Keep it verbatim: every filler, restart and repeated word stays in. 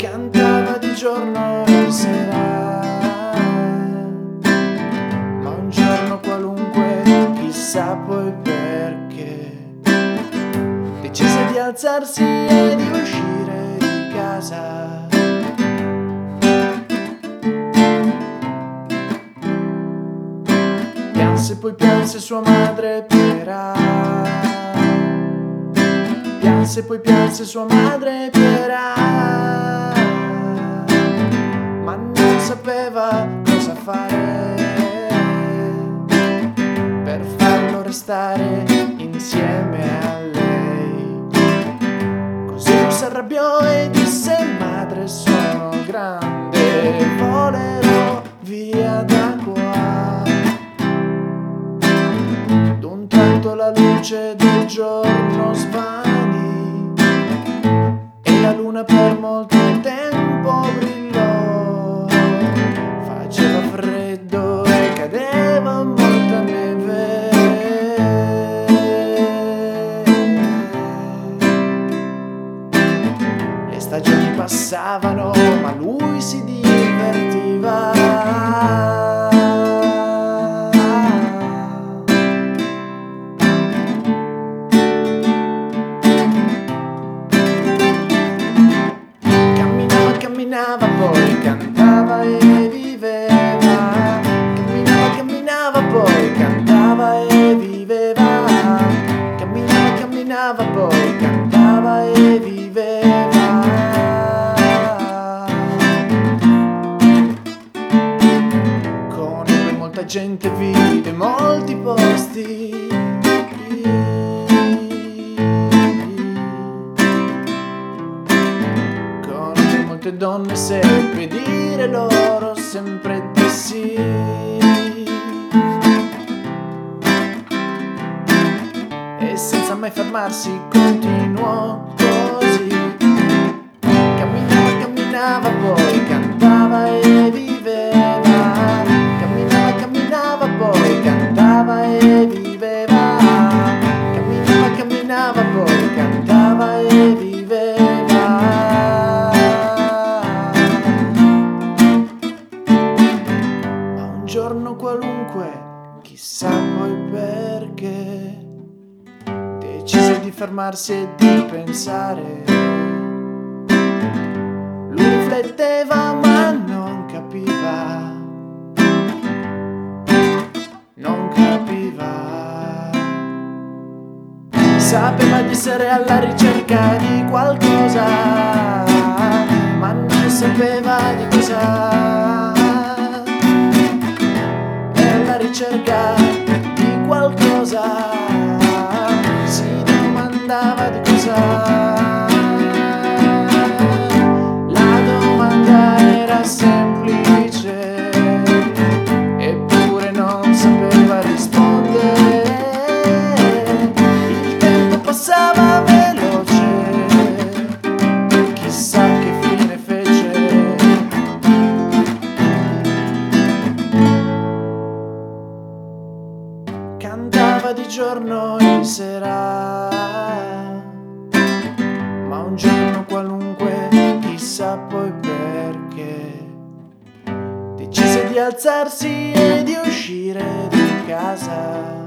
Cantava di giorno e di sera, ma un giorno qualunque, chissà poi perché, decise di alzarsi e di uscire di casa. Pianse, poi pianse sua madre Piera, pianse, poi pianse sua madre Piera, ma non sapeva cosa fare per farlo restare insieme a lei. Così si arrabbiò e disse: madre, sono grande, volerò via da qua. D'un tratto la luce del giorno svanì e la luna per molto tempo brillò. Faceva freddo e cadeva molta neve. Le stagioni passavano ma lui si divertiva. Camminava, poi cantava e viveva. Camminava, camminava, poi cantava e viveva. Camminava, camminava, poi cantava e viveva. Con molta gente vide molti posti. Molte donne seppe dire loro sempre di sì. E senza mai fermarsi continuò così. Camminava, camminava, poi cantava e viveva. Camminava, camminava, poi cantava e viveva. Camminava, camminava, poi cantava e viveva. Un giorno qualunque, chissà poi perché, decise di fermarsi e di pensare. Lui rifletteva ma non capiva, non capiva. Sapeva di essere alla ricerca di qualcosa, ma non sapeva di cosa. Ricerca di qualcosa, si domandava di cosa. La domanda era semplice, eppure non sapeva rispondere. Il tempo passava veloce, chissà che fine fece. Cantava di giorno e di sera, ma un giorno qualunque, chissà poi perché, decise di alzarsi e di uscire di casa.